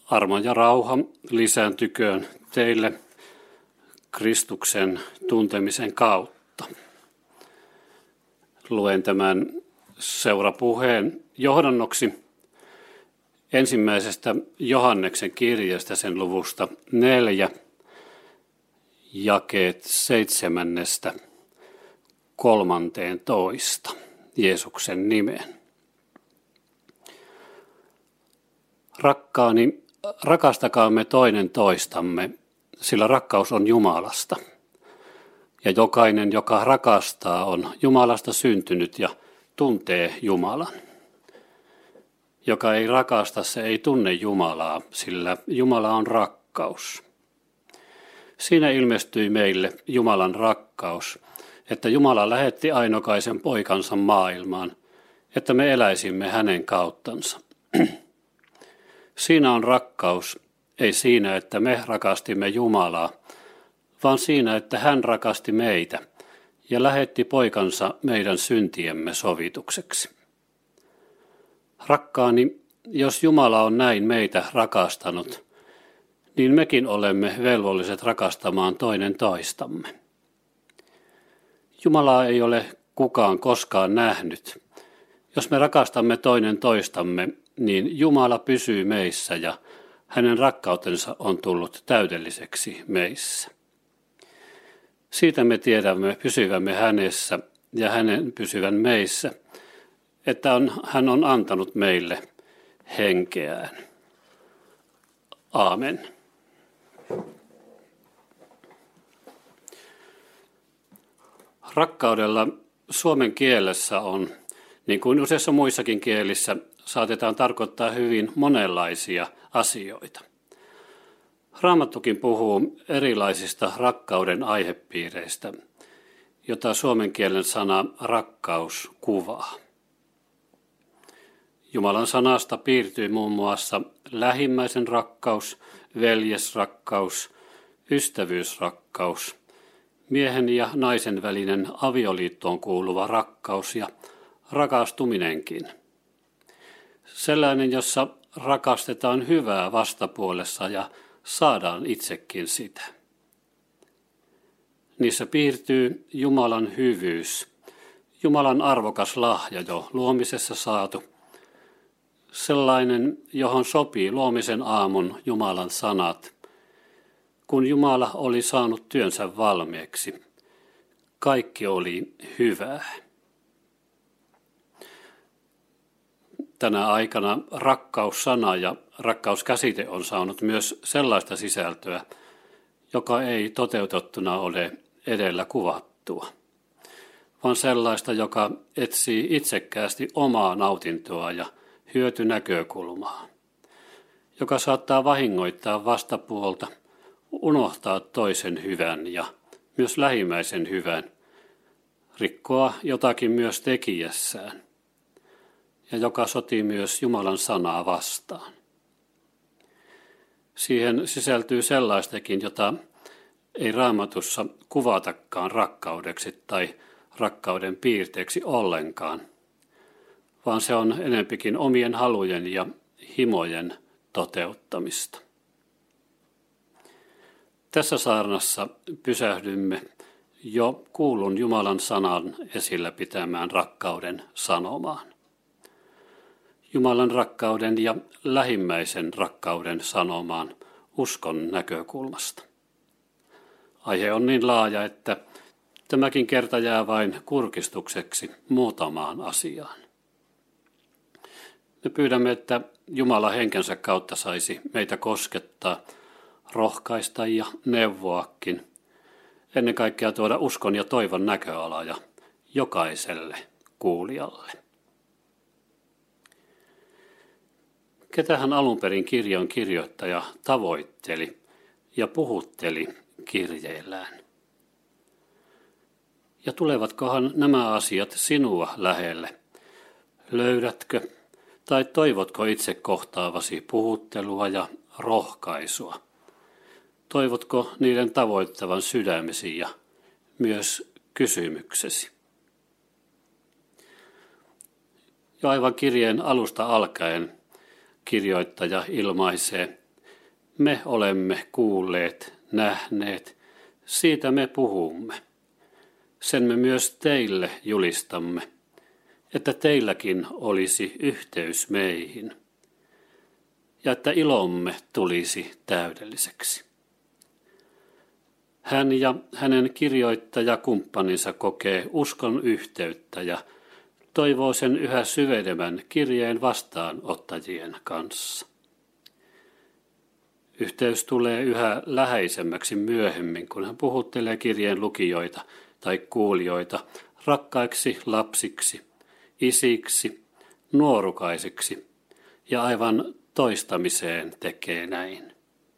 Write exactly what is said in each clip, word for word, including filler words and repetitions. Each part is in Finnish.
Armo ja rauha lisääntyköön teille Kristuksen tuntemisen kautta. Luen tämän seurapuheen johdannoksi ensimmäisestä Johanneksen kirjasta, sen luvusta neljä, jakeet seitsemännestä kolmanteen toista, Jeesuksen nimeen. Rakkaani, rakastakaamme toinen toistamme, sillä rakkaus on Jumalasta. Ja jokainen, joka rakastaa, on Jumalasta syntynyt ja tuntee Jumalan. Joka ei rakasta, se ei tunne Jumalaa, sillä Jumala on rakkaus. Siinä ilmestyi meille Jumalan rakkaus, että Jumala lähetti ainokaisen poikansa maailmaan, että me eläisimme hänen kauttansa. Siinä on rakkaus, ei siinä, että me rakastimme Jumalaa, vaan siinä, että hän rakasti meitä ja lähetti poikansa meidän syntiemme sovitukseksi. Rakkaani, jos Jumala on näin meitä rakastanut, niin mekin olemme velvolliset rakastamaan toinen toistamme. Jumalaa ei ole kukaan koskaan nähnyt. Jos me rakastamme toinen toistamme, niin Jumala pysyy meissä ja hänen rakkautensa on tullut täydelliseksi meissä. Siitä me tiedämme pysyvämme hänessä ja hänen pysyvän meissä, että on, hän on antanut meille henkeään. Aamen. Rakkaudella suomen kielessä on, niin kuin useissa muissakin kielissä, saatetaan tarkoittaa hyvin monenlaisia asioita. Raamattukin puhuu erilaisista rakkauden aihepiireistä, jota suomen kielen sana rakkaus kuvaa. Jumalan sanasta piirtyy muun muassa lähimmäisen rakkaus, veljesrakkaus, ystävyysrakkaus, miehen ja naisen välinen avioliittoon kuuluva rakkaus ja rakastuminenkin. Sellainen, jossa rakastetaan hyvää vastapuolessa ja saadaan itsekin sitä. Niissä piirtyy Jumalan hyvyys, Jumalan arvokas lahja jo luomisessa saatu, sellainen, johon sopii luomisen aamun Jumalan sanat, kun Jumala oli saanut työnsä valmiiksi. Kaikki oli hyvää. Tänä aikana rakkaussana ja rakkauskäsite on saanut myös sellaista sisältöä, joka ei toteutettuna ole edellä kuvattua, vaan sellaista, joka etsii itsekkäästi omaa nautintoa ja hyötynäkökulmaa, joka saattaa vahingoittaa vastapuolta, unohtaa toisen hyvän ja myös lähimmäisen hyvän, rikkoa jotakin myös tekijässään, ja joka sotii myös Jumalan sanaa vastaan. Siihen sisältyy sellaistakin, jota ei Raamatussa kuvatakaan rakkaudeksi tai rakkauden piirteeksi ollenkaan, vaan se on enempikin omien halujen ja himojen toteuttamista. Tässä saarnassa pysähdymme jo kuullun Jumalan sanan esillä pitämään rakkauden sanomaan. Jumalan rakkauden ja lähimmäisen rakkauden sanomaan uskon näkökulmasta. Aihe on niin laaja, että tämäkin kerta jää vain kurkistukseksi muutamaan asiaan. Me pyydämme, että Jumala henkensä kautta saisi meitä koskettaa, rohkaista ja neuvoakin, ennen kaikkea tuoda uskon ja toivon näköaloja jokaiselle kuulijalle. Ketähän alun perin kirjan kirjoittaja tavoitteli ja puhutteli kirjeillään? Ja tulevatkohan nämä asiat sinua lähelle? Löydätkö tai toivotko itse kohtaavasi puhuttelua ja rohkaisua? Toivotko niiden tavoittavan sydämesi ja myös kysymyksesi? Jo aivan kirjeen alusta alkaen kirjoittaja ilmaisee, Me olemme kuulleet, nähneet, siitä me puhumme. Sen me myös teille julistamme, että teilläkin olisi yhteys meihin ja että ilomme tulisi täydelliseksi. Hän ja hänen kirjoittajakumppaninsa kokee uskon yhteyttä ja toivoo sen yhä syvenevän kirjeen vastaanottajien kanssa. Yhteys tulee yhä läheisemmäksi myöhemmin, kun hän puhuttelee kirjeen lukijoita tai kuulijoita rakkaiksi lapsiksi, isiksi, nuorukaisiksi ja aivan toistamiseen tekee näin.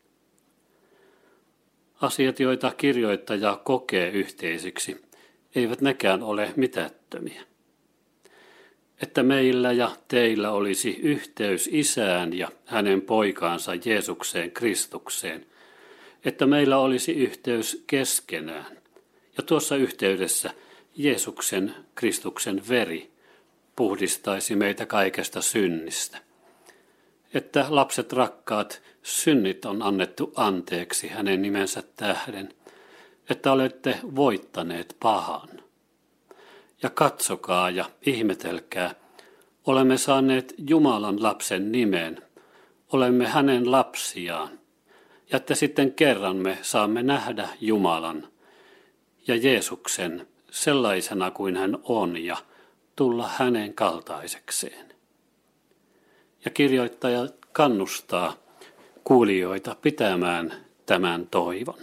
Asiat, joita kirjoittaja kokee yhteisiksi, eivät nekään ole mitättömiä. Että meillä ja teillä olisi yhteys Isään ja hänen poikaansa Jeesukseen Kristukseen, että meillä olisi yhteys keskenään, ja tuossa yhteydessä Jeesuksen Kristuksen veri puhdistaisi meitä kaikesta synnistä. Että lapset rakkaat, synnit on annettu anteeksi hänen nimensä tähden, että olette voittaneet pahan. Ja katsokaa ja ihmetelkää, olemme saaneet Jumalan lapsen nimen, olemme hänen lapsiaan, ja että sitten kerran me saamme nähdä Jumalan ja Jeesuksen sellaisena kuin hän on ja tulla hänen kaltaisekseen. Ja kirjoittaja kannustaa kuulijoita pitämään tämän toivon.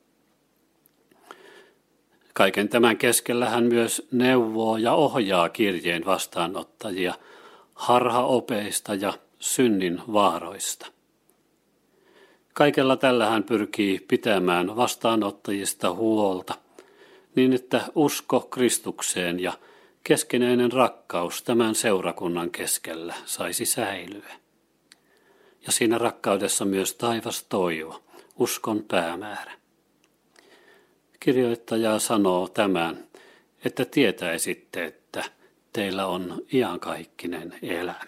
Kaiken tämän keskellä hän myös neuvoo ja ohjaa kirjeen vastaanottajia harhaopeista ja synnin vaaroista. Kaikella tällä hän pyrkii pitämään vastaanottajista huolta, niin että usko Kristukseen ja keskinäinen rakkaus tämän seurakunnan keskellä saisi säilyä. Ja siinä rakkaudessa myös taivas toivo, uskon päämäärä. Kirjoittaja sanoo tämän, että tietäisitte, että teillä on iankaikkinen elämä.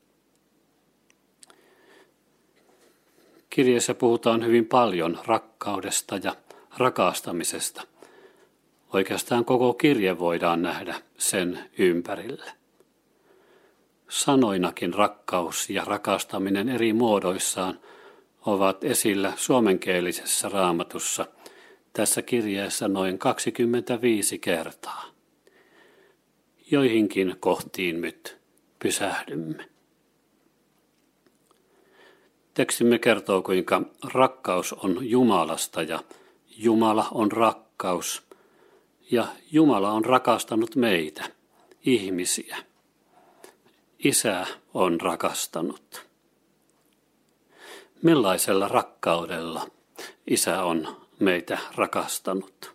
Kirjeessä puhutaan hyvin paljon rakkaudesta ja rakastamisesta. Oikeastaan koko kirje voidaan nähdä sen ympärillä. Sanoinakin rakkaus ja rakastaminen eri muodoissaan ovat esillä suomenkielisessä raamatussa tässä kirjeessä noin kaksikymmentäviisi kertaa. Joihinkin kohtiin nyt pysähdymme. Tekstimme kertoo, kuinka rakkaus on Jumalasta ja Jumala on rakkaus ja Jumala on rakastanut meitä, ihmisiä. Isä on rakastanut. Millaisella rakkaudella Isä on meitä rakastanut?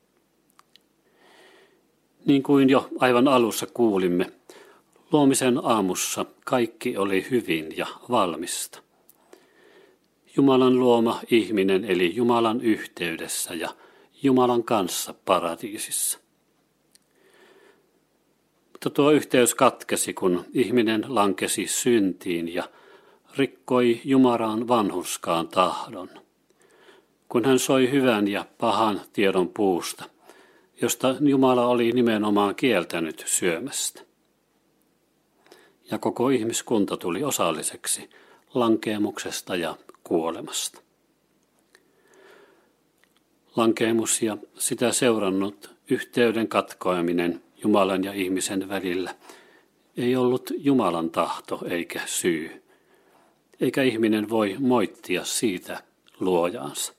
Niin kuin jo aivan alussa kuulimme, luomisen aamussa kaikki oli hyvin ja valmista. Jumalan luoma ihminen eli Jumalan yhteydessä ja Jumalan kanssa paratiisissa. Mutta tuo yhteys katkesi, kun ihminen lankesi syntiin ja rikkoi Jumalan vanhurskaan tahdon, kun hän soi hyvän ja pahan tiedon puusta, josta Jumala oli nimenomaan kieltänyt syömästä. Ja koko ihmiskunta tuli osalliseksi lankeemuksesta ja kuolemasta. Lankeemus ja sitä seurannut yhteyden katkoaminen Jumalan ja ihmisen välillä ei ollut Jumalan tahto eikä syy, eikä ihminen voi moittia siitä luojaansa.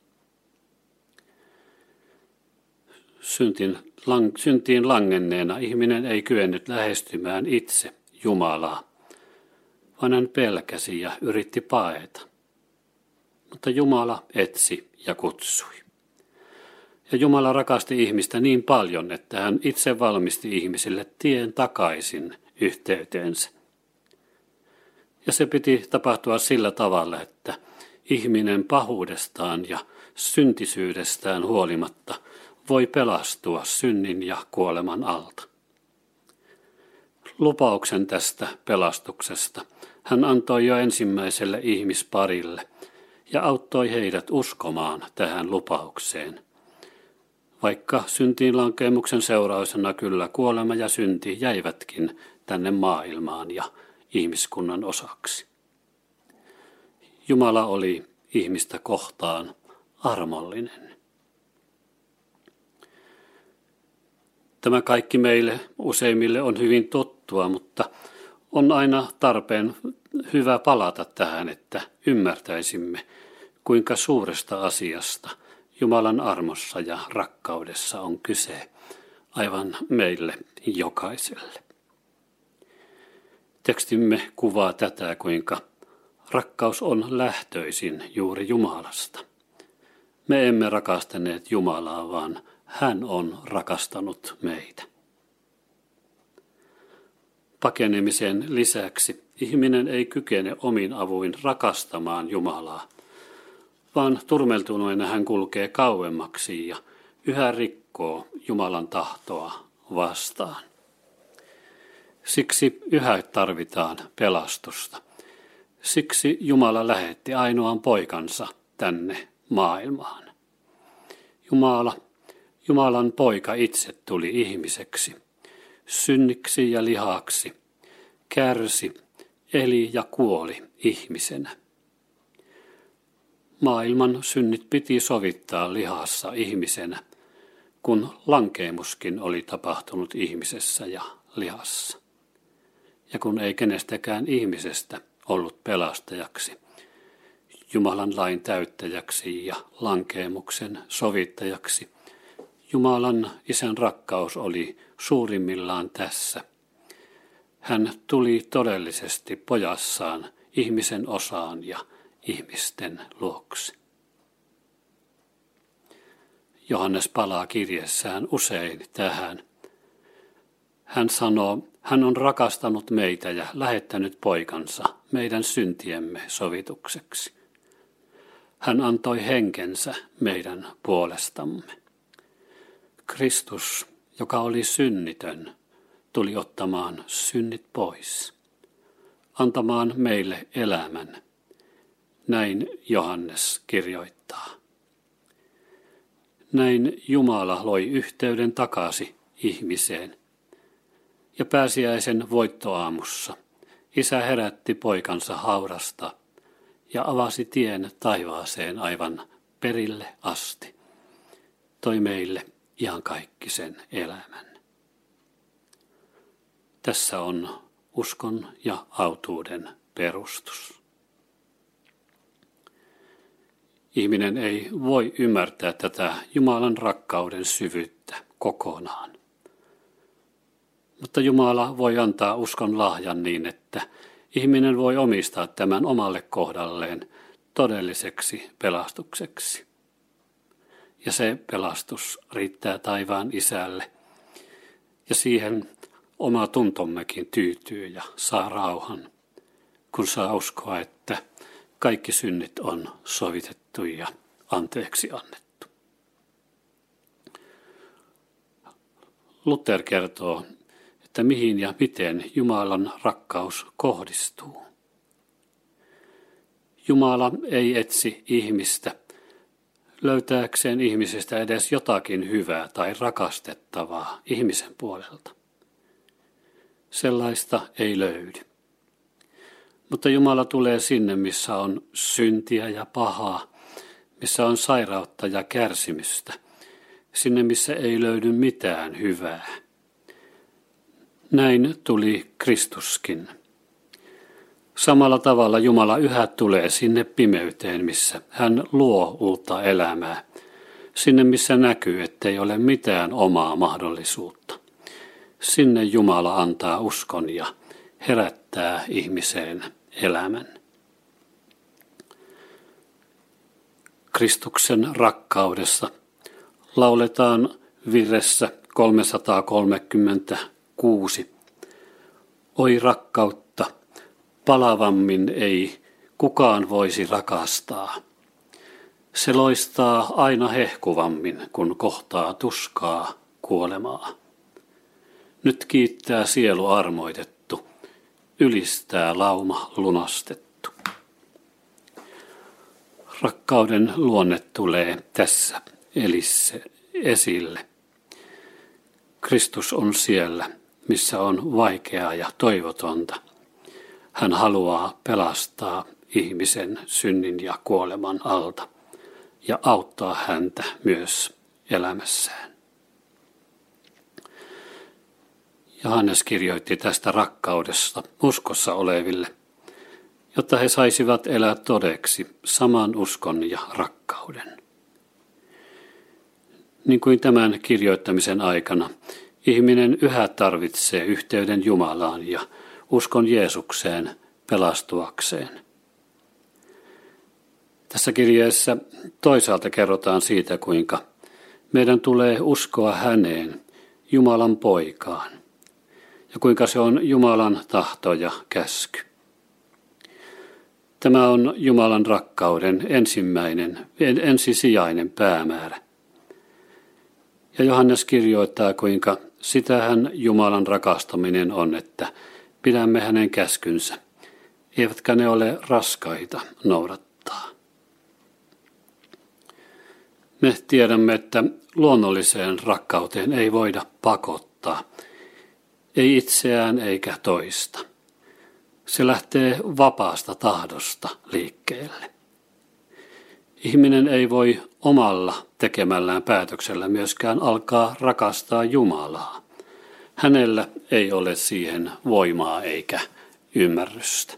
Syntiin, lang, syntiin langenneena ihminen ei kyennyt lähestymään itse Jumalaa, vaan hän pelkäsi ja yritti paeta. Mutta Jumala etsi ja kutsui. Ja Jumala rakasti ihmistä niin paljon, että hän itse valmisti ihmisille tien takaisin yhteyteensä. Ja se piti tapahtua sillä tavalla, että ihminen pahuudestaan ja syntisyydestään huolimatta voi pelastua synnin ja kuoleman alta. Lupauksen tästä pelastuksesta hän antoi jo ensimmäiselle ihmisparille ja auttoi heidät uskomaan tähän lupaukseen. Vaikka syntiinlankeemuksen seurausena kyllä kuolema ja synti jäivätkin tänne maailmaan ja ihmiskunnan osaksi. Jumala oli ihmistä kohtaan armollinen. Tämä kaikki meille useimmille on hyvin tottua, mutta on aina tarpeen hyvä palata tähän, että ymmärtäisimme, kuinka suuresta asiasta Jumalan armossa ja rakkaudessa on kyse aivan meille jokaiselle. Tekstimme kuvaa tätä, kuinka rakkaus on lähtöisin juuri Jumalasta. Me emme rakastaneet Jumalaa, vaan hän on rakastanut meitä. Pakenemisen lisäksi ihminen ei kykene omin avuin rakastamaan Jumalaa, vaan turmeltuneena hän kulkee kauemmaksi ja yhä rikkoo Jumalan tahtoa vastaan. Siksi yhä tarvitaan pelastusta. Siksi Jumala lähetti ainoan poikansa tänne maailmaan. Jumala, Jumalan poika itse tuli ihmiseksi, synniksi ja lihaksi, kärsi, eli ja kuoli ihmisenä. Maailman synnit piti sovittaa lihassa ihmisenä, kun lankeemuskin oli tapahtunut ihmisessä ja lihassa. Ja kun ei kenestäkään ihmisestä ollut pelastajaksi, Jumalan lain täyttäjäksi ja lankeemuksen sovittajaksi, Jumalan Isän rakkaus oli suurimmillaan tässä. Hän tuli todellisesti pojassaan ihmisen osaan ja ihmisten luokse. Johannes palaa kirjeessään usein tähän. Hän sanoo, hän on rakastanut meitä ja lähettänyt poikansa meidän syntiemme sovitukseksi. Hän antoi henkensä meidän puolestamme. Kristus, joka oli synnitön, tuli ottamaan synnit pois, antamaan meille elämän. Näin Johannes kirjoittaa. Näin Jumala loi yhteyden takaisin ihmiseen. Ja pääsiäisen voittoaamussa Isä herätti poikansa haudasta ja avasi tien taivaaseen aivan perille asti. Toi meille iankaikkisen elämän. Tässä on uskon ja autuuden perustus. Ihminen ei voi ymmärtää tätä Jumalan rakkauden syvyyttä kokonaan. Mutta Jumala voi antaa uskon lahjan niin, että ihminen voi omistaa tämän omalle kohdalleen todelliseksi pelastukseksi. Ja se pelastus riittää taivaan Isälle. Ja siihen oma tuntommekin tyytyy ja saa rauhan, kun saa uskoa, että kaikki synnit on sovitettu ja anteeksi annettu. Luther kertoo, että mihin ja miten Jumalan rakkaus kohdistuu. Jumala ei etsi ihmistä löytääkseen ihmisestä edes jotakin hyvää tai rakastettavaa ihmisen puolelta. Sellaista ei löydy. Mutta Jumala tulee sinne, missä on syntiä ja pahaa, missä on sairautta ja kärsimystä, sinne missä ei löydy mitään hyvää. Näin tuli Kristuskin. Samalla tavalla Jumala yhä tulee sinne pimeyteen, missä hän luo uutta elämää, sinne missä näkyy, ettei ole mitään omaa mahdollisuutta. Sinne Jumala antaa uskon ja herättää ihmiseen elämän. Kristuksen rakkaudessa lauletaan virressä kolmesataakolmekymmentäkuusi. Oi rakkautta, palavammin ei kukaan voisi rakastaa. Se loistaa aina hehkuvammin, kun kohtaa tuskaa kuolemaa. Nyt kiittää sielu armoitettu, ylistää lauma lunastettu. Rakkauden luonne tulee tässä elissä esille. Kristus on siellä, missä on vaikeaa ja toivotonta. Hän haluaa pelastaa ihmisen synnin ja kuoleman alta ja auttaa häntä myös elämässään. Johannes kirjoitti tästä rakkaudesta uskossa oleville, jotta he saisivat elää todeksi saman uskon ja rakkauden. Niin kuin tämän kirjoittamisen aikana, ihminen yhä tarvitsee yhteyden Jumalaan ja uskon Jeesukseen pelastuakseen. Tässä kirjeessä toisaalta kerrotaan siitä, kuinka meidän tulee uskoa häneen, Jumalan poikaan, ja kuinka se on Jumalan tahto ja käsky. Tämä on Jumalan rakkauden ensimmäinen, ensisijainen päämäärä. Ja Johannes kirjoittaa, kuinka sitähän Jumalan rakastaminen on, että pidämme hänen käskynsä, eivätkä ne ole raskaita noudattaa. Me tiedämme, että luonnolliseen rakkauteen ei voida pakottaa, ei itseään eikä toista. Se lähtee vapaasta tahdosta liikkeelle. Ihminen ei voi omalla tekemällään päätöksellä myöskään alkaa rakastaa Jumalaa. Hänellä ei ole siihen voimaa eikä ymmärrystä.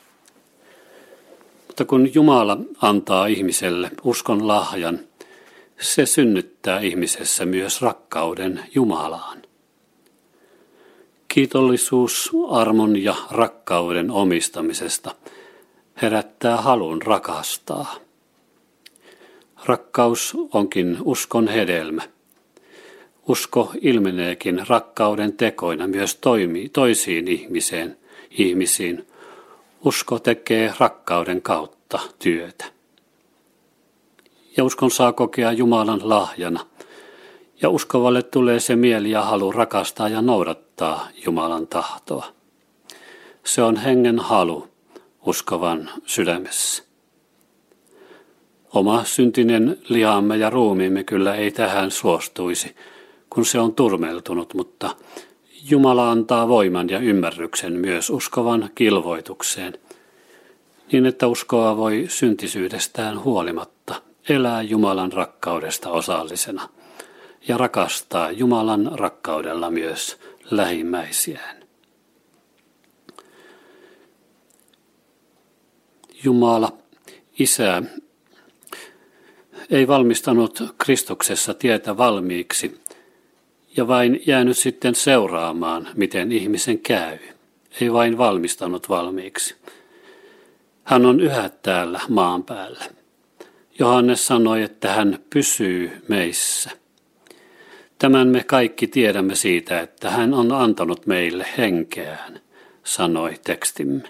Mutta kun Jumala antaa ihmiselle uskon lahjan, se synnyttää ihmisessä myös rakkauden Jumalaan. Kiitollisuus armon ja rakkauden omistamisesta herättää halun rakastaa. Rakkaus onkin uskon hedelmä. Usko ilmeneekin rakkauden tekoina myös toimii toisiin ihmiseen, ihmisiin. Usko tekee rakkauden kautta työtä. Ja uskon saa kokea Jumalan lahjana. Ja uskovalle tulee se mieli ja halu rakastaa ja noudattaa Jumalan tahtoa. Se on hengen halu uskovan sydämessä. Oma syntinen lihamme ja ruumiimme kyllä ei tähän suostuisi, kun se on turmeltunut, mutta Jumala antaa voiman ja ymmärryksen myös uskovan kilvoitukseen, niin että uskoa voi syntisyydestään huolimatta elää Jumalan rakkaudesta osallisena ja rakastaa Jumalan rakkaudella myös lähimmäisiään. Jumala, Isä, ei valmistanut Kristuksessa tietä valmiiksi ja vain jäänyt sitten seuraamaan, miten ihmisen käy. Ei vain valmistanut valmiiksi. Hän on yhä täällä maan päällä. Johannes sanoi, että hän pysyy meissä. Tämän me kaikki tiedämme siitä, että hän on antanut meille henkeään, sanoi tekstimme.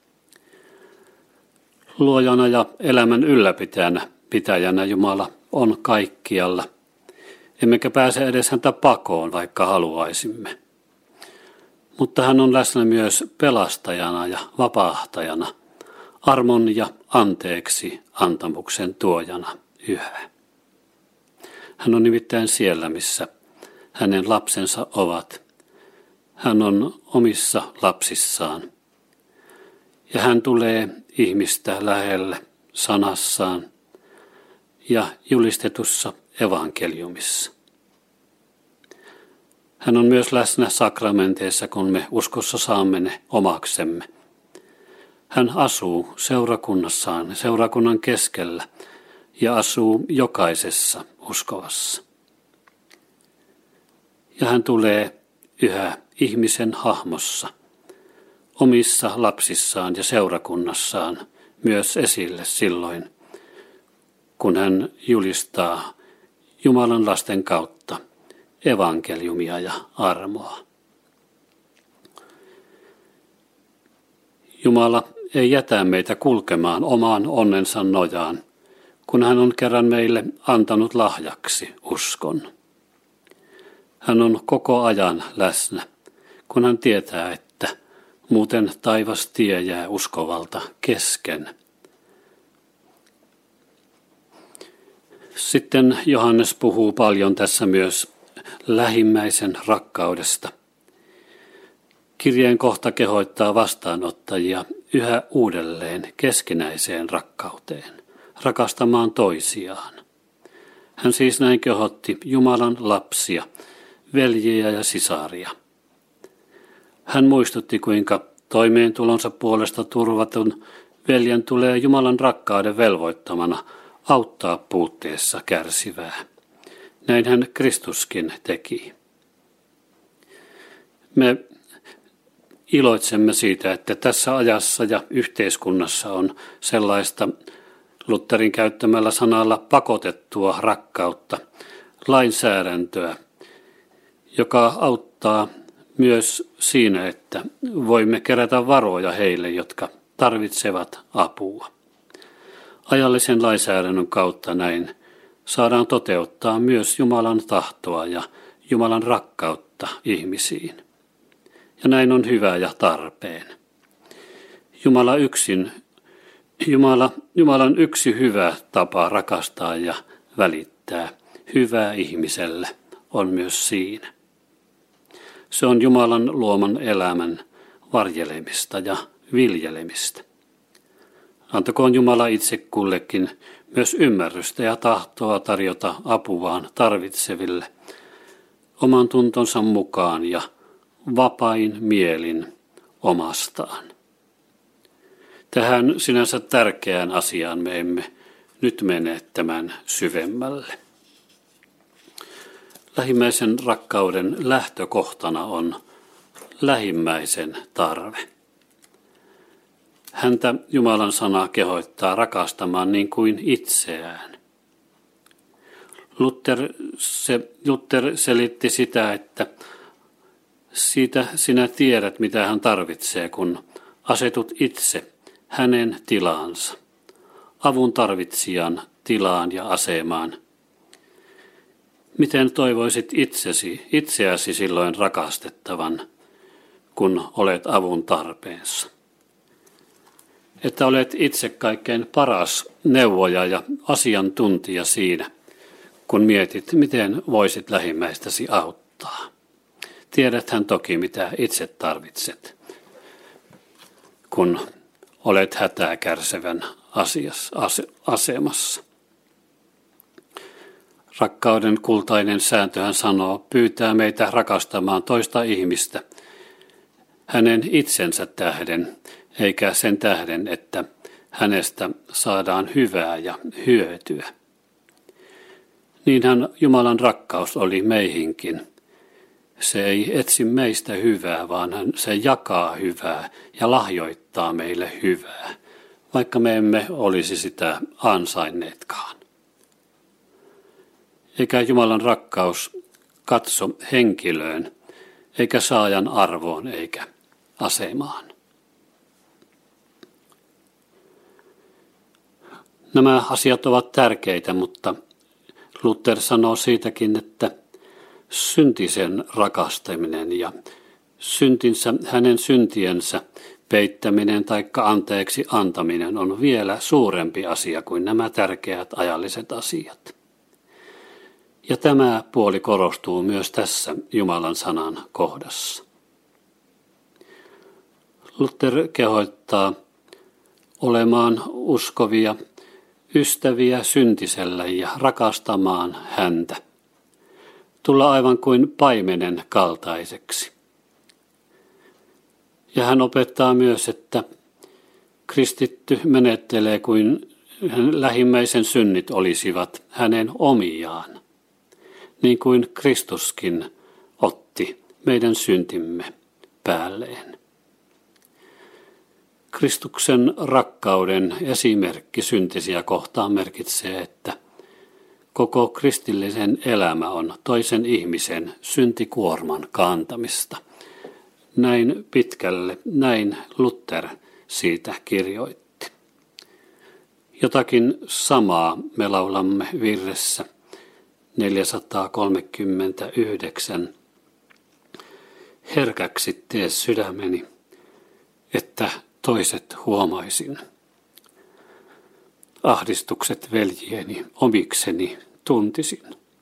Luojana ja elämän ylläpitäjänä pitäjänä Jumala on kaikkialla, emmekä pääse edes häntä pakoon, vaikka haluaisimme. Mutta hän on läsnä myös pelastajana ja vapahtajana, armon ja anteeksi antamuksen tuojana yhä. Hän on nimittäin siellä, missä hänen lapsensa ovat. Hän on omissa lapsissaan. Ja hän tulee ihmistä lähelle sanassaan ja julistetussa evankeliumissa. Hän on myös läsnä sakramenteissa, kun me uskossa saamme ne omaksemme. Hän asuu seurakunnassaan, seurakunnan keskellä ja asuu jokaisessa uskovassa. Ja hän tulee yhä ihmisen hahmossa, omissa lapsissaan ja seurakunnassaan myös esille silloin, kun hän julistaa Jumalan lasten kautta evankeliumia ja armoa. Jumala ei jätä meitä kulkemaan omaan onnensa nojaan, kun hän on kerran meille antanut lahjaksi uskon. Hän on koko ajan läsnä, kun hän tietää, että muuten taivas tie jää uskovalta kesken. Sitten Johannes puhuu paljon tässä myös lähimmäisen rakkaudesta. Kirjeen kohta kehoittaa vastaanottajia yhä uudelleen keskinäiseen rakkauteen, rakastamaan toisiaan. Hän siis näin kehotti Jumalan lapsia, veljiä ja sisaria. Hän muistutti, kuinka toimeentulonsa puolesta turvatun veljen tulee Jumalan rakkauden velvoittamana auttaa puutteessa kärsivää. Näin hän Kristuskin teki. Me iloitsemme siitä, että tässä ajassa ja yhteiskunnassa on sellaista Lutherin käyttämällä sanalla pakotettua rakkautta, lainsäädäntöä, joka auttaa myös siinä, että voimme kerätä varoja heille, jotka tarvitsevat apua. Ajallisen lainsäädännön kautta näin saadaan toteuttaa myös Jumalan tahtoa ja Jumalan rakkautta ihmisiin. Ja näin on hyvä ja tarpeen. Jumala yksin, Jumala, Jumalan yksi hyvä tapa rakastaa ja välittää hyvää ihmiselle on myös siinä. Se on Jumalan luoman elämän varjelemista ja viljelemistä. Antakoon Jumala itse kullekin myös ymmärrystä ja tahtoa tarjota apuaan tarvitseville oman tuntonsa mukaan ja vapain mielin omastaan. Tähän sinänsä tärkeään asiaan me emme nyt mene tämän syvemmälle. Lähimmäisen rakkauden lähtökohtana on lähimmäisen tarve. Häntä Jumalan sana kehoittaa rakastamaan niin kuin itseään. Luther, se, Luther selitti sitä, että siitä sinä tiedät, mitä hän tarvitsee, kun asetut itse hänen tilaansa, avun tarvitsijan tilaan ja asemaan. Miten toivoisit itsesi, itseäsi silloin rakastettavan, kun olet avun tarpeessa? Että olet itse kaikkein paras neuvoja ja asiantuntija siinä, kun mietit, miten voisit lähimmäistäsi auttaa. Tiedäthän toki, mitä itse tarvitset, kun olet hätää kärsivän asiassa, ase, asemassa. Rakkauden kultainen sääntöhän sanoo, pyytää meitä rakastamaan toista ihmistä hänen itsensä tähden, eikä sen tähden, että hänestä saadaan hyvää ja hyötyä. Niinhän Jumalan rakkaus oli meihinkin. Se ei etsi meistä hyvää, vaan se jakaa hyvää ja lahjoittaa meille hyvää, vaikka me emme olisi sitä ansainneetkaan. Eikä Jumalan rakkaus katso henkilöön, eikä saajan arvoon eikä asemaan. Nämä asiat ovat tärkeitä, mutta Luther sanoo siitäkin, että syntisen rakastaminen ja syntinsä, hänen syntiensä peittäminen tai anteeksi antaminen on vielä suurempi asia kuin nämä tärkeät ajalliset asiat. Ja tämä puoli korostuu myös tässä Jumalan sanan kohdassa. Luther kehoittaa olemaan uskovia ystäviä syntiselle ja rakastamaan häntä. Tulla aivan kuin paimenen kaltaiseksi. Ja hän opettaa myös, että kristitty menettelee kuin lähimmäisen synnit olisivat hänen omiaan, niin kuin Kristuskin otti meidän syntimme päälleen. Kristuksen rakkauden esimerkki syntisiä kohtaan merkitsee, että koko kristillisen elämä on toisen ihmisen syntikuorman kantamista. Näin pitkälle, näin Luther siitä kirjoitti. Jotakin samaa me laulamme virressä neljäsataakolmekymmentäyhdeksän. Herkäksi tee sydämeni, että toiset huomaisin. ahdistukset veljieni omikseni tuntisin.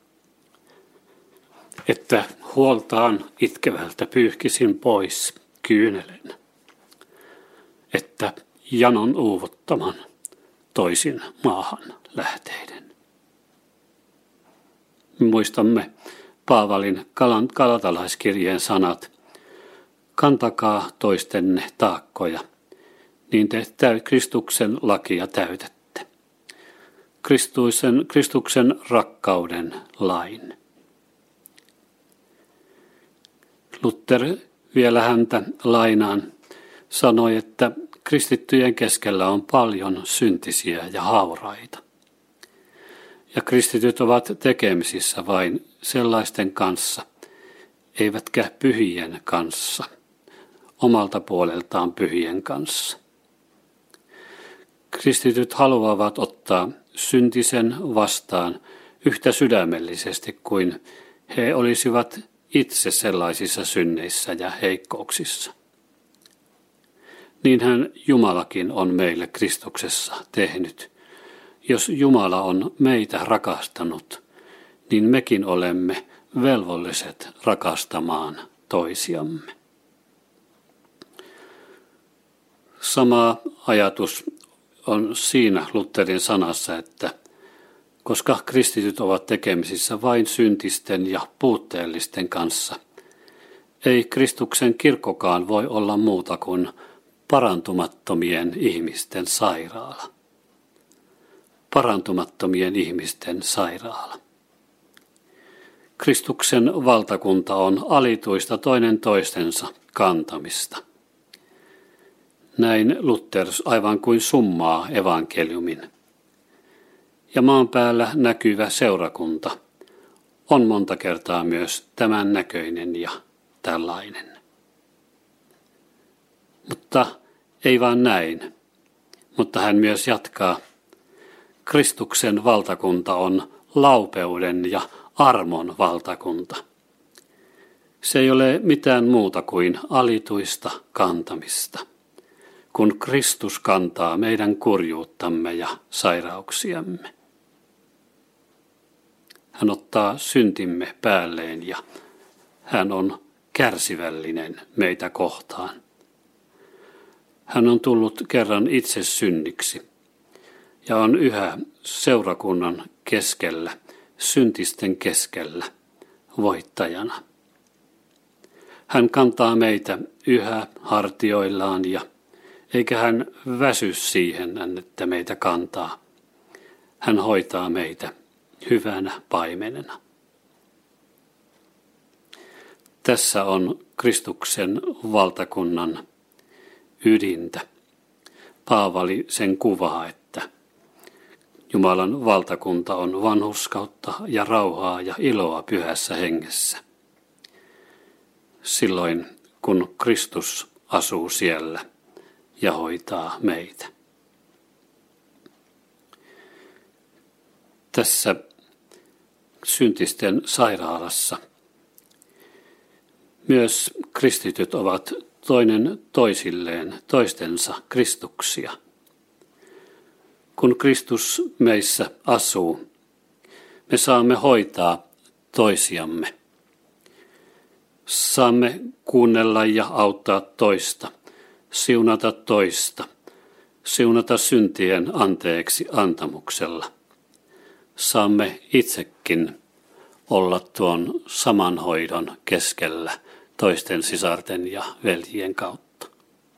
Että huoltaan itkevältä pyyhkisin pois kyynelen. Että janon uuvuttaman toisin maahan lähteiden. Muistamme Paavalin galatalaiskirjeen sanat. Kantakaa toistenne taakkoja, niin te Kristuksen lakia täytätte. Kristuksen, Kristuksen rakkauden lain. Luther vielä häntä lainaan sanoi, että kristittyjen keskellä on paljon syntisiä ja hauraita. Ja kristityt ovat tekemisissä vain sellaisten kanssa, eivätkä pyhien kanssa, omalta puoleltaan pyhien kanssa. Kristityt haluavat ottaa syntisen vastaan yhtä sydämellisesti kuin he olisivat itse sellaisissa synneissä ja heikkouksissa. Niinhän Jumalakin on meille Kristuksessa tehnyt. Jos Jumala on meitä rakastanut, niin mekin olemme velvolliset rakastamaan toisiamme. Sama ajatus on siinä Lutherin sanassa, että koska kristityt ovat tekemisissä vain syntisten ja puutteellisten kanssa, ei Kristuksen kirkkokaan voi olla muuta kuin parantumattomien ihmisten sairaala. Parantumattomien ihmisten sairaala. Kristuksen valtakunta on alituista toinen toistensa kantamista. Näin Luther aivan kuin summaa evankeliumin. Ja maan päällä näkyvä seurakunta on monta kertaa myös tämän näköinen ja tällainen. Mutta ei vaan näin, mutta hän myös jatkaa. Kristuksen valtakunta on laupeuden ja armon valtakunta. Se ei ole mitään muuta kuin alituista kantamista, kun Kristus kantaa meidän kurjuuttamme ja sairauksiamme. Hän ottaa syntimme päälleen ja hän on kärsivällinen meitä kohtaan. Hän on tullut kerran itse synniksi ja on yhä seurakunnan keskellä, syntisten keskellä, voittajana. Hän kantaa meitä yhä hartioillaan ja eikä hän väsy siihen, että meitä kantaa. Hän hoitaa meitä hyvänä paimenena. Tässä on Kristuksen valtakunnan ydintä. Paavali sen kuvaa, että Jumalan valtakunta on vanhurskautta ja rauhaa ja iloa pyhässä hengessä. Silloin, kun Kristus asuu siellä ja hoitaa meitä. Tässä syntisten sairaalassa myös kristityt ovat toinen toisilleen toistensa Kristuksia. Kun Kristus meissä asuu, me saamme hoitaa toisiamme. Saamme kuunnella ja auttaa toista, siunata toista, siunata syntien anteeksi antamuksella. Saamme itsekin olla tuon saman hoidon keskellä toisten sisarten ja veljien kautta.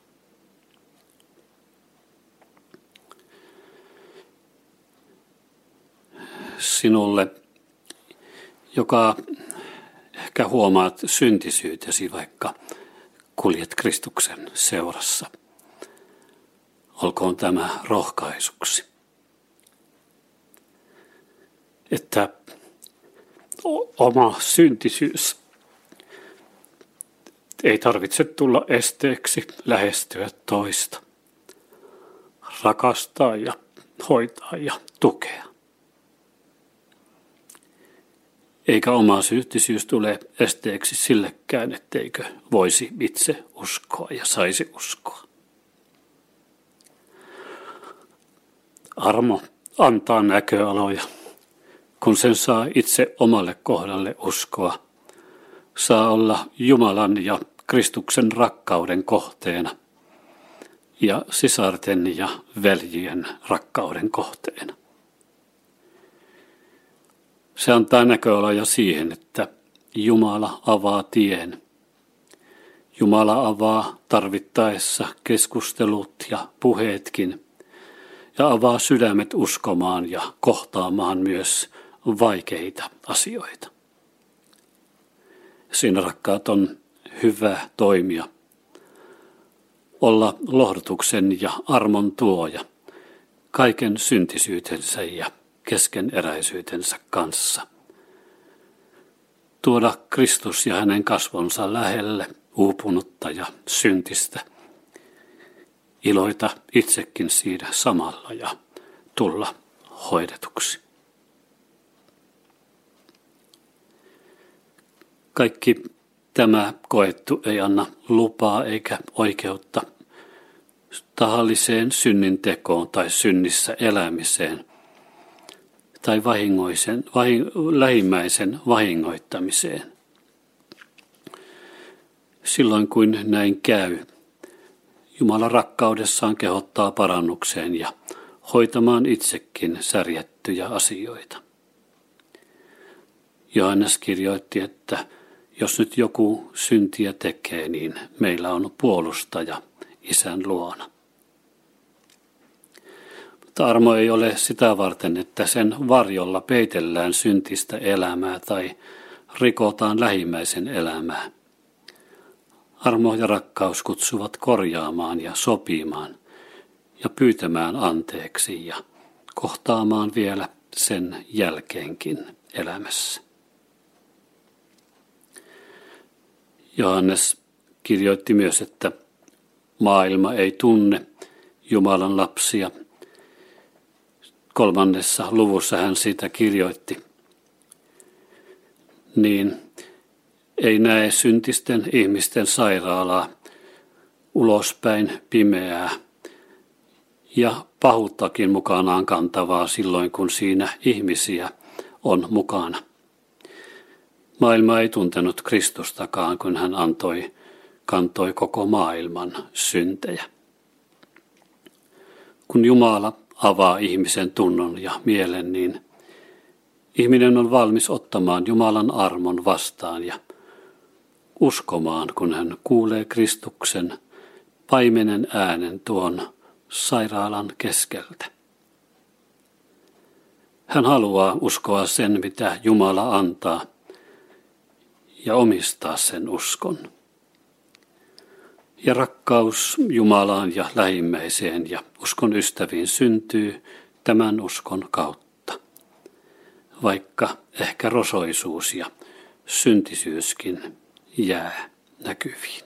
Sinulle, joka ehkä huomaat syntisyytesi, vaikka kuljet Kristuksen seurassa, olkoon tämä rohkaisuksi, että oma syntisyys ei tarvitse tulla esteeksi lähestyä toista, rakastaa ja hoitaa ja tukea. Eikä oma syntisyys tule esteeksi sillekään, etteikö voisi itse uskoa ja saisi uskoa. Armo antaa näköaloja, kun sen saa itse omalle kohdalle uskoa. Saa olla Jumalan ja Kristuksen rakkauden kohteena ja sisarten ja veljien rakkauden kohteena. Se antaa näköaloja siihen, että Jumala avaa tien. Jumala avaa tarvittaessa keskustelut ja puheetkin ja avaa sydämet uskomaan ja kohtaamaan myös vaikeita asioita. Siinä, rakkaat, on hyvä toimia, olla lohdutuksen ja armon tuoja kaiken syntisyytensä ja keskeneräisyytensä kanssa. Tuoda Kristus ja hänen kasvonsa lähelle uupunutta ja syntistä. Iloita itsekin siinä samalla ja tulla hoidetuksi. Kaikki tämä koettu ei anna lupaa eikä oikeutta tahalliseen synnintekoon tai synnissä elämiseen tai vahingoisen, vahing, lähimmäisen vahingoittamiseen. Silloin kun näin käy, Jumala rakkaudessaan kehottaa parannukseen ja hoitamaan itsekin särjettyjä asioita. Johannes kirjoitti, että jos nyt joku syntiä tekee, niin meillä on puolustaja Isän luona. Mutta armo ei ole sitä varten, että sen varjolla peitellään syntistä elämää tai rikotaan lähimmäisen elämää. Armo ja rakkaus kutsuvat korjaamaan ja sopimaan ja pyytämään anteeksi ja kohtaamaan vielä sen jälkeenkin elämässä. Johannes kirjoitti myös, että maailma ei tunne Jumalan lapsia. Kolmannessa luvussa hän siitä kirjoitti. Niin ei näe syntisten ihmisten sairaalaa, ulospäin pimeää ja pahuuttakin mukanaan kantavaa silloin, kun siinä ihmisiä on mukana. Maailma ei tuntenut Kristustakaan, kun hän antoi, kantoi koko maailman syntejä. Kun Jumala avaa ihmisen tunnon ja mielen, niin ihminen on valmis ottamaan Jumalan armon vastaan ja uskomaan, kun hän kuulee Kristuksen paimenen äänen tuon sairaalan keskeltä. Hän haluaa uskoa sen, mitä Jumala antaa, ja omistaa sen uskon. Ja rakkaus Jumalaan ja lähimmäiseen ja uskon ystäviin syntyy tämän uskon kautta, vaikka ehkä rosoisuus ja syntisyyskin jää näkyviin.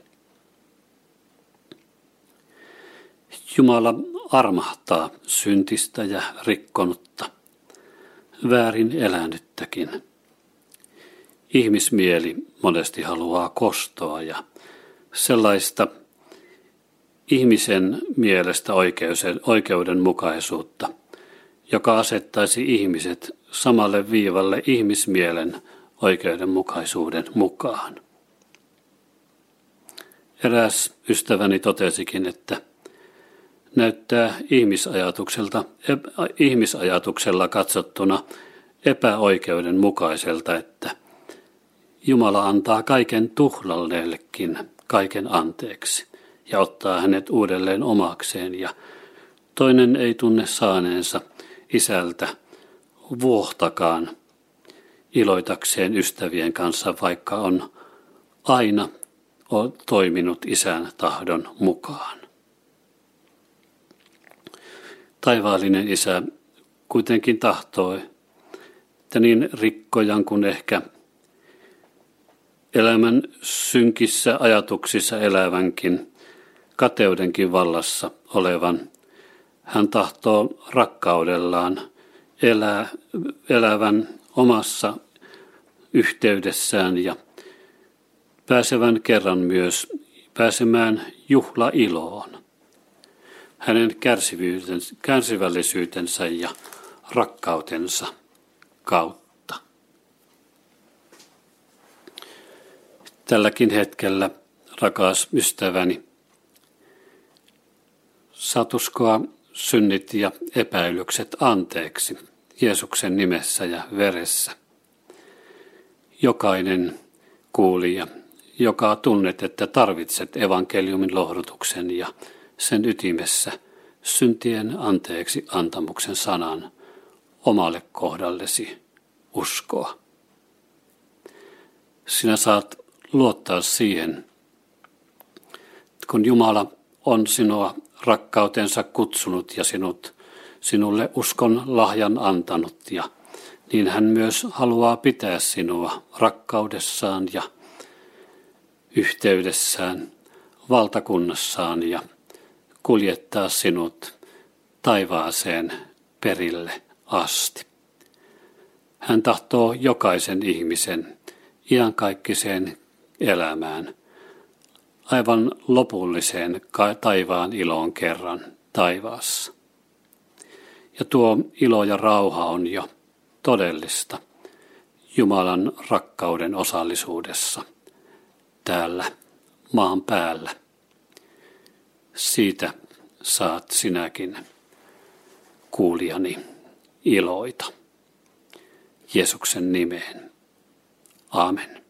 Jumala armahtaa syntistä ja rikkonutta, väärin elänyttäkin. Ihmismieli monesti haluaa kostoa ja sellaista ihmisen mielestä oikeudenmukaisuutta, joka asettaisi ihmiset samalle viivalle ihmismielen oikeudenmukaisuuden mukaan. Eräs ystäväni totesikin, että näyttää ihmisajatukselta, ihmisajatuksella katsottuna epäoikeudenmukaiselta, että Jumala antaa kaiken tuhlalleellekin kaiken anteeksi ja ottaa hänet uudelleen omakseen, ja toinen ei tunne saaneensa isältä vuohtakaan iloitakseen ystävien kanssa, vaikka on aina toiminut isän tahdon mukaan. Taivaallinen isä kuitenkin tahtoi, että niin rikkojan kuin ehkä elämän synkissä ajatuksissa elävänkin, kateudenkin vallassa olevan, hän tahtoo rakkaudellaan elää, elävän omassa yhteydessään ja pääsevän kerran myös pääsemään juhlailoon. Hänen kärsivällisyytensä ja rakkautensa kautta. Tälläkin hetkellä, rakas ystäväni, saat uskoa synnit ja epäilykset anteeksi Jeesuksen nimessä ja veressä. Jokainen kuulija, joka tunnet, että tarvitset evankeliumin lohdutuksen ja sen ytimessä syntien anteeksi antamuksen sanan omalle kohdallesi uskoa. Sinä saat luottaa siihen, kun Jumala on sinua rakkautensa kutsunut ja sinut, sinulle uskon lahjan antanut, ja niin hän myös haluaa pitää sinua rakkaudessaan ja yhteydessään, valtakunnassaan ja kuljettaa sinut taivaaseen perille asti. Hän tahtoo jokaisen ihmisen iankaikkiseen elämään, aivan lopulliseen taivaan iloon kerran taivaassa. Ja tuo ilo ja rauha on jo todellista Jumalan rakkauden osallisuudessa täällä maan päällä. Siitä saat sinäkin, kuulijani, iloita. Jeesuksen nimeen. Aamen.